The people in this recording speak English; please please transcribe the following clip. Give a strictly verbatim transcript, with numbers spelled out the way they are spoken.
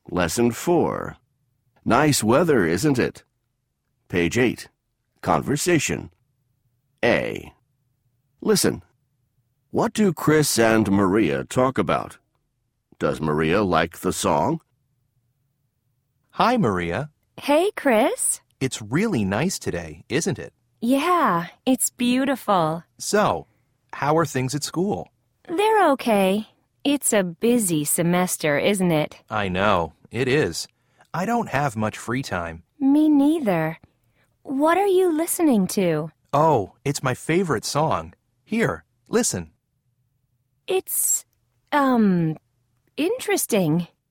Lesson four. Nice weather, isn't it? Page eight. Conversation. A. Listen. What do Chris and Maria talk about? Does Maria like the song? Hi, Maria. Hey, Chris. It's really nice today, isn't it? Yeah, it's beautiful. So, how are things at school? They're okay. It's a busy semester, isn't it? I know, it is. I don't have much free time. Me neither. What are you listening to? Oh, it's my favorite song. Here, listen. It's, um, interesting.